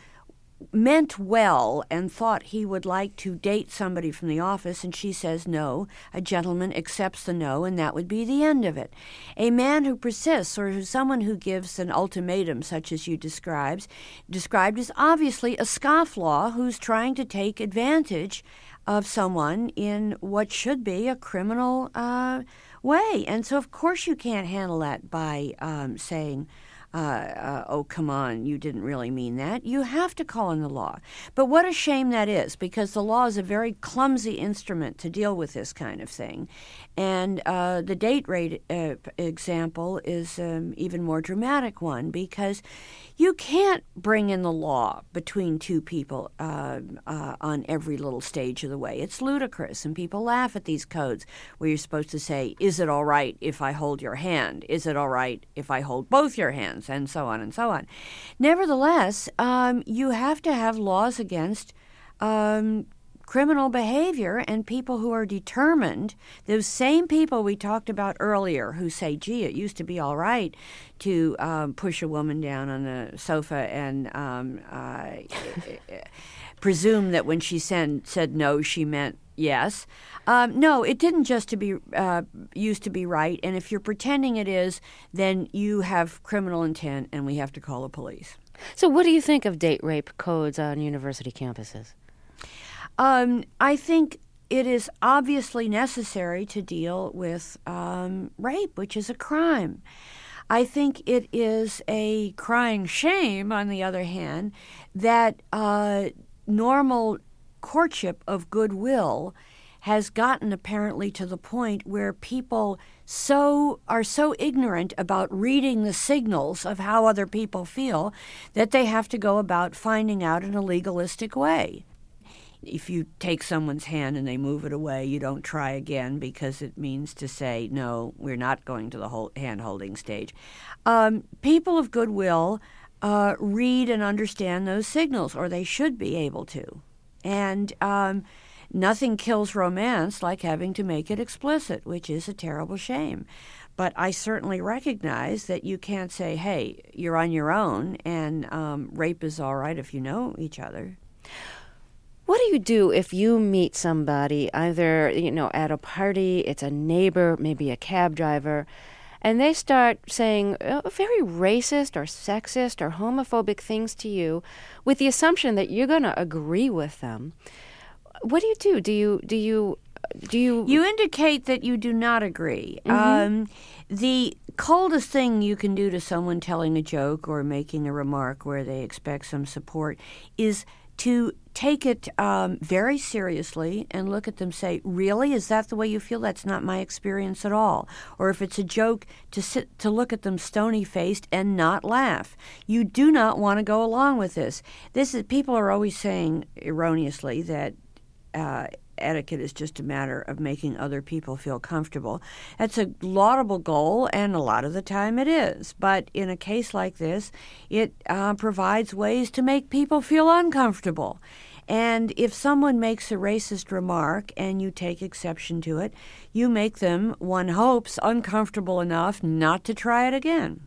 meant well and thought he would like to date somebody from the office, and she says no. A gentleman accepts the no, and that would be the end of it. A man who persists, or who's someone who gives an ultimatum, such as you describes, described is obviously a scofflaw who's trying to take advantage of someone in what should be a criminal uh, way. And so, of course, you can't handle that by um, saying, Uh, uh, oh, come on, you didn't really mean that. You have to call in the law. But what a shame that is, because the law is a very clumsy instrument to deal with this kind of thing. And uh, the date rape uh, example is um, even more dramatic one, because you can't bring in the law between two people uh, uh, on every little stage of the way. It's ludicrous, and people laugh at these codes where you're supposed to say, is it all right if I hold your hand? Is it all right if I hold both your hands? And so on and so on. Nevertheless, um, you have to have laws against um, criminal behavior and people who are determined, those same people we talked about earlier who say, gee, it used to be all right to um, push a woman down on the sofa and um, uh, presume that when she said, said no, she meant yes. Um, no, it didn't just to be uh, used to be right. And if you're pretending it is, then you have criminal intent, and we have to call the police. So what do you think of date rape codes on university campuses? Um, I think it is obviously necessary to deal with um, rape, which is a crime. I think it is a crying shame, on the other hand, that uh, normal courtship of goodwill has gotten apparently to the point where people so are so ignorant about reading the signals of how other people feel that they have to go about finding out in a legalistic way. If you take someone's hand and they move it away, you don't try again because it means to say, no, we're not going to the whole hand-holding stage. Um, people of goodwill uh, read and understand those signals, or they should be able to. And um, nothing kills romance like having to make it explicit, which is a terrible shame. But I certainly recognize that you can't say, hey, you're on your own, and um, rape is all right if you know each other. What do you do if you meet somebody, either, you know, at a party, it's a neighbor, maybe a cab driver, and they start saying uh, very racist or sexist or homophobic things to you with the assumption that you're going to agree with them? What do you do? Do you do you do you You indicate that you do not agree. Mm-hmm. Um, the coldest thing you can do to someone telling a joke or making a remark where they expect some support is to take it um, very seriously and look at them, say, really, is that the way you feel? That's not my experience at all. Or if it's a joke, to sit to look at them stony-faced and not laugh. You do not want to go along with this. This is people are always saying erroneously that uh, etiquette is just a matter of making other people feel comfortable. That's a laudable goal, and a lot of the time it is. But in a case like this, it uh, provides ways to make people feel uncomfortable. And if someone makes a racist remark and you take exception to it, you make them, one hopes, uncomfortable enough not to try it again.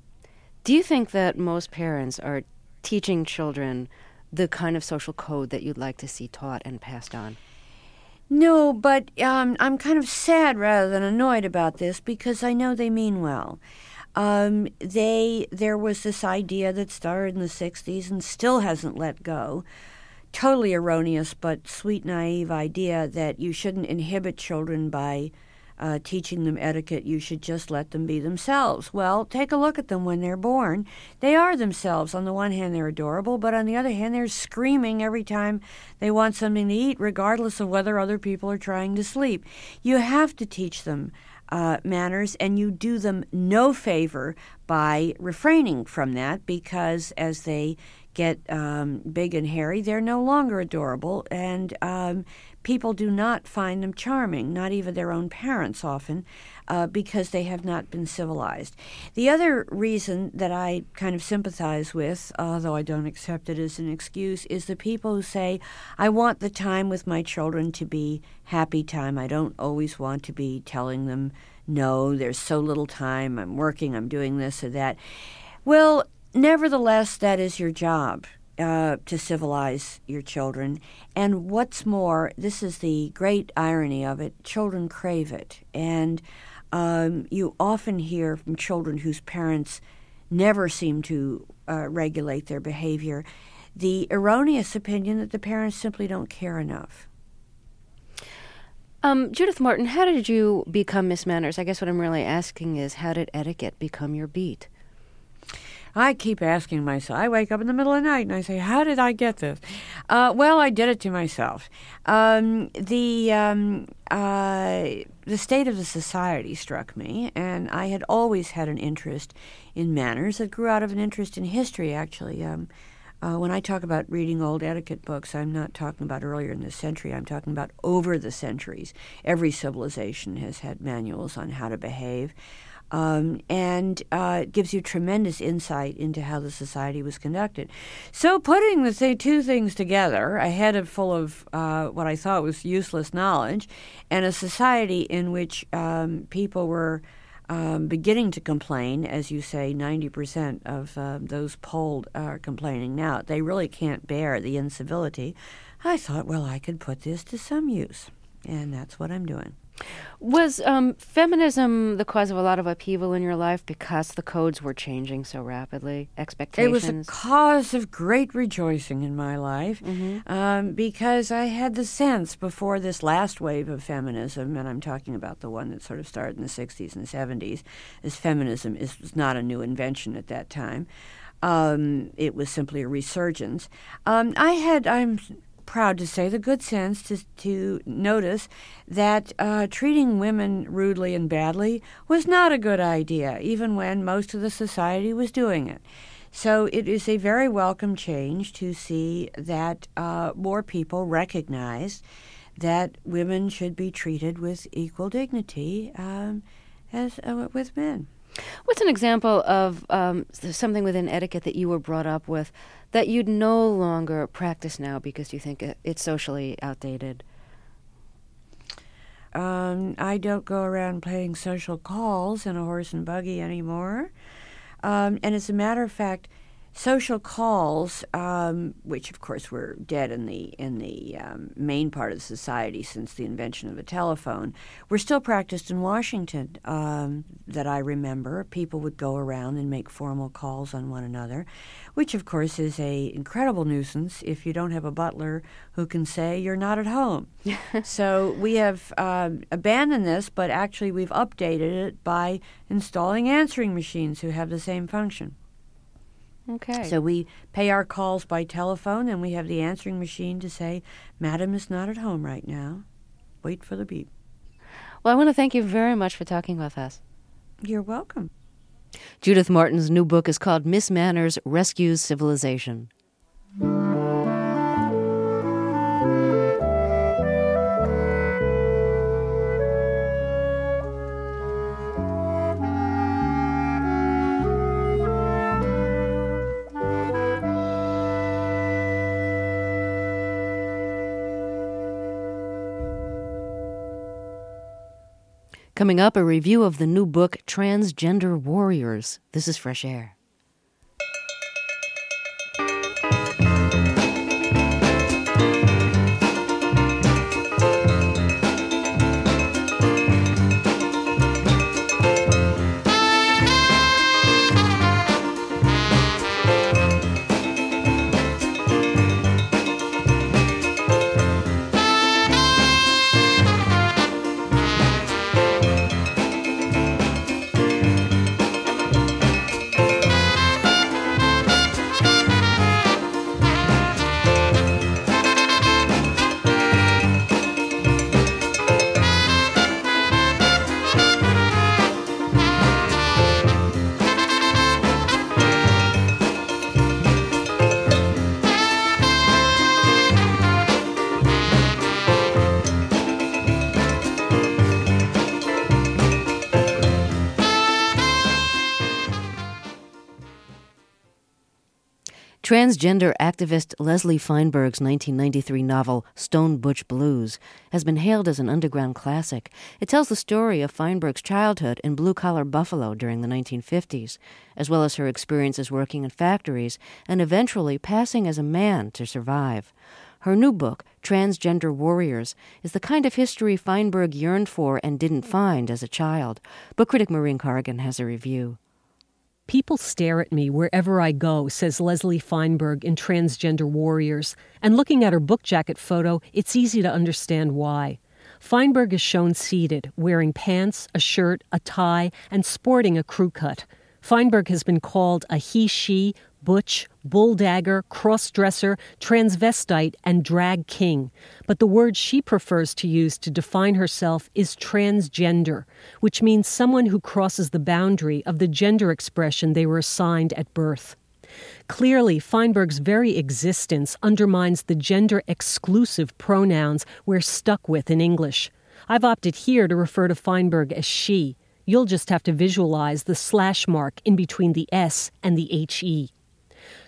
Do you think that most parents are teaching children the kind of social code that you'd like to see taught and passed on? No, but um, I'm kind of sad rather than annoyed about this because I know they mean well. Um, they there was this idea that started in the sixties and still hasn't let go. Totally erroneous but sweet, naive idea that you shouldn't inhibit children by uh, teaching them etiquette. You should just let them be themselves. Well, take a look at them when they're born. They are themselves. On the one hand, they're adorable, but on the other hand, they're screaming every time they want something to eat, regardless of whether other people are trying to sleep. You have to teach them uh, manners, and you do them no favor by refraining from that because as they get um, big and hairy, they're no longer adorable, and um, people do not find them charming, not even their own parents often, uh, because they have not been civilized. The other reason that I kind of sympathize with, although I don't accept it as an excuse, is the people who say, I want the time with my children to be happy time. I don't always want to be telling them, no, there's so little time, I'm working, I'm doing this or that. Well, nevertheless, that is your job, uh, to civilize your children. And what's more, this is the great irony of it, children crave it. And um, you often hear from children whose parents never seem to uh, regulate their behavior the erroneous opinion that the parents simply don't care enough. Um, Judith Martin, how did you become Miss Manners? I guess what I'm really asking is, how did etiquette become your beat? I keep asking myself. I wake up in the middle of the night and I say, how did I get this? Uh, well, I did it to myself. Um, the um, uh, the state of the society struck me, and I had always had an interest in manners that grew out of an interest in history, actually. Um, uh, when I talk about reading old etiquette books, I'm not talking about earlier in the century. I'm talking about over the centuries. Every civilization has had manuals on how to behave. Um, and uh, it gives you tremendous insight into how the society was conducted. So putting the th- two things together, a head of full of uh, what I thought was useless knowledge, and a society in which um, people were um, beginning to complain. As you say, ninety percent of uh, those polled are complaining now. They really can't bear the incivility. I thought, well, I could put this to some use, and that's what I'm doing. Was um, feminism the cause of a lot of upheaval in your life because the codes were changing so rapidly? Expectations? It was a cause of great rejoicing in my life mm-hmm. um, because I had the sense before this last wave of feminism, and I'm talking about the one that sort of started in the sixties and seventies, as feminism is, was not a new invention at that time. Um, it was simply a resurgence. Um, I had, I'm proud to say, the good sense to to notice that uh, treating women rudely and badly was not a good idea, even when most of the society was doing it. So it is a very welcome change to see that uh, more people recognize that women should be treated with equal dignity um, as uh, with men. What's an example of um, something within etiquette that you were brought up with that you'd no longer practice now because you think it's socially outdated? Um, I don't go around playing social calls in a horse and buggy anymore. Um, and as a matter of fact, social calls, um, which of course were dead in the in the um, main part of society since the invention of the telephone, were still practiced in Washington. Um, that I remember, people would go around and make formal calls on one another, which of course is a incredible nuisance if you don't have a butler who can say you're not at home. So we have um, abandoned this, but actually we've updated it by installing answering machines who have the same function. Okay. So we pay our calls by telephone, and we have the answering machine to say, Madam is not at home right now. Wait for the beep. Well, I want to thank you very much for talking with us. You're welcome. Judith Martin's new book is called Miss Manners Rescues Civilization. Coming up, a review of the new book, Transgender Warriors. This is Fresh Air. Transgender activist Leslie Feinberg's nineteen ninety-three novel Stone Butch Blues has been hailed as an underground classic. It tells the story of Feinberg's childhood in blue-collar Buffalo during the nineteen fifties, as well as her experiences working in factories and eventually passing as a man to survive. Her new book, Transgender Warriors, is the kind of history Feinberg yearned for and didn't find as a child. Book critic Maureen Corrigan has a review. People stare at me wherever I go, says Leslie Feinberg in Transgender Warriors. And looking at her book jacket photo, it's easy to understand why. Feinberg is shown seated, wearing pants, a shirt, a tie, and sporting a crew cut. Feinberg has been called a he-she, butch, bulldagger, cross-dresser, transvestite, and drag king. But the word she prefers to use to define herself is transgender, which means someone who crosses the boundary of the gender expression they were assigned at birth. Clearly, Feinberg's very existence undermines the gender-exclusive pronouns we're stuck with in English. I've opted here to refer to Feinberg as she. You'll just have to visualize the slash mark in between the S and the H E.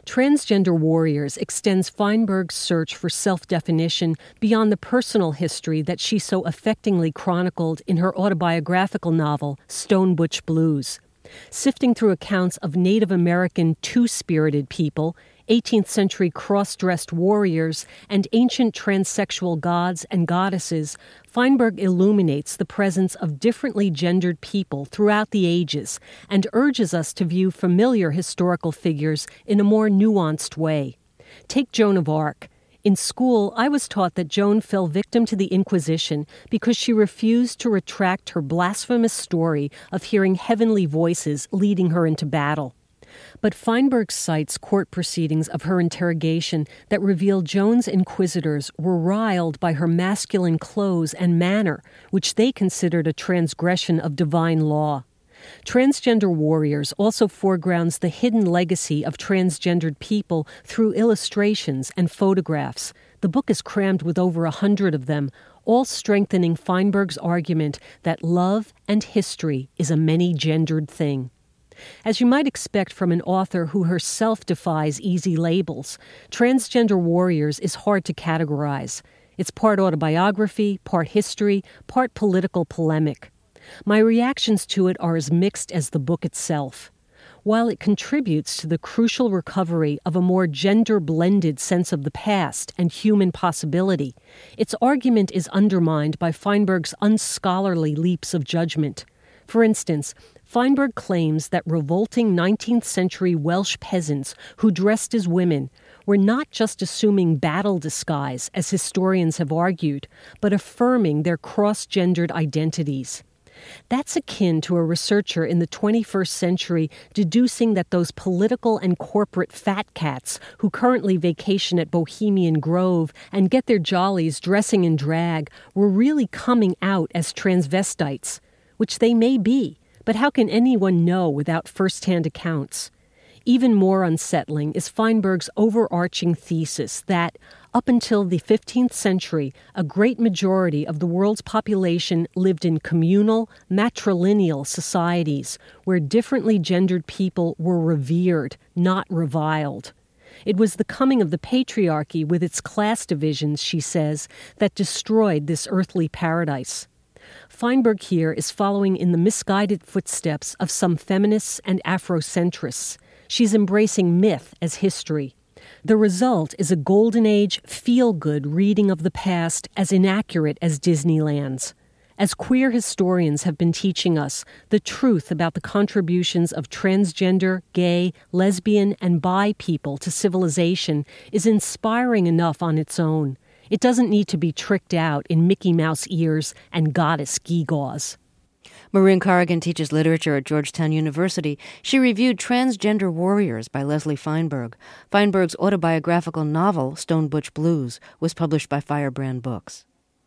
Transgender Warriors extends Feinberg's search for self-definition beyond the personal history that she so affectingly chronicled in her autobiographical novel, Stone Butch Blues. Sifting through accounts of Native American two-spirited people, eighteenth century cross-dressed warriors, and ancient transsexual gods and goddesses, Feinberg illuminates the presence of differently gendered people throughout the ages and urges us to view familiar historical figures in a more nuanced way. Take Joan of Arc. In school, I was taught that Joan fell victim to the Inquisition because she refused to retract her blasphemous story of hearing heavenly voices leading her into battle. But Feinberg cites court proceedings of her interrogation that reveal Joan's inquisitors were riled by her masculine clothes and manner, which they considered a transgression of divine law. Transgender Warriors also foregrounds the hidden legacy of transgendered people through illustrations and photographs. The book is crammed with over a hundred of them, all strengthening Feinberg's argument that love and history is a many-gendered thing. As you might expect from an author who herself defies easy labels, Transgender Warriors is hard to categorize. It's part autobiography, part history, part political polemic. My reactions to it are as mixed as the book itself. While it contributes to the crucial recovery of a more gender-blended sense of the past and human possibility, its argument is undermined by Feinberg's unscholarly leaps of judgment. For instance, Feinberg claims that revolting nineteenth century Welsh peasants who dressed as women were not just assuming battle disguise, as historians have argued, but affirming their cross-gendered identities. That's akin to a researcher in the twenty-first century deducing that those political and corporate fat cats who currently vacation at Bohemian Grove and get their jollies dressing in drag were really coming out as transvestites, which they may be, but how can anyone know without first-hand accounts? Even more unsettling is Feinberg's overarching thesis that, up until the fifteenth century, a great majority of the world's population lived in communal, matrilineal societies where differently gendered people were revered, not reviled. It was the coming of the patriarchy with its class divisions, she says, that destroyed this earthly paradise. Feinberg here is following in the misguided footsteps of some feminists and Afrocentrists. She's embracing myth as history. The result is a golden age, feel-good reading of the past as inaccurate as Disneyland's. As queer historians have been teaching us, the truth about the contributions of transgender, gay, lesbian, and bi people to civilization is inspiring enough on its own. It doesn't need to be tricked out in Mickey Mouse ears and goddess gewgaws. Maureen Corrigan teaches literature at Georgetown University. She reviewed Transgender Warriors by Leslie Feinberg. Feinberg's autobiographical novel, Stone Butch Blues, was published by Firebrand Books.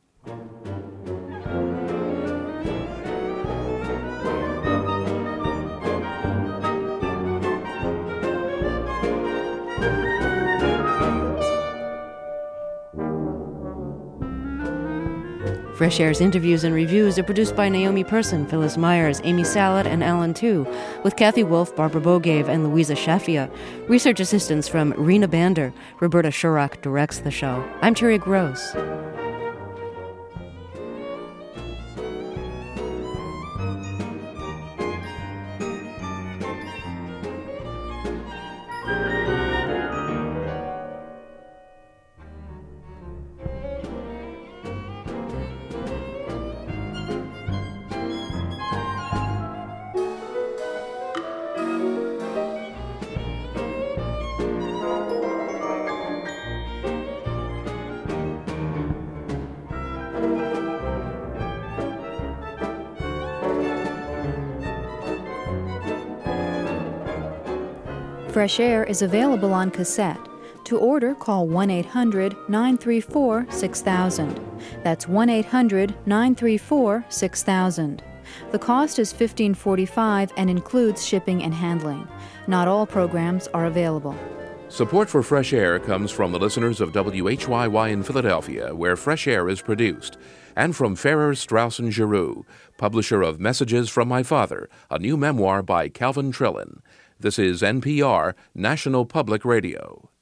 Fresh Air's interviews and reviews are produced by Naomi Person, Phyllis Myers, Amy Salad, and Alan Tu, with Kathy Wolf, Barbara Bogave, and Louisa Shafia. Research assistance from Rena Bander. Roberta Shurock directs the show. I'm Terry Gross. Fresh Air is available on cassette. To order, call one eight hundred nine three four six thousand. That's one eight hundred nine three four six thousand. The cost is fifteen forty-five and includes shipping and handling. Not all programs are available. Support for Fresh Air comes from the listeners of W H Y Y in Philadelphia, where Fresh Air is produced, and from Ferrer, Strauss and Giroux, publisher of Messages from My Father, a new memoir by Calvin Trillin. This is N P R, National Public Radio.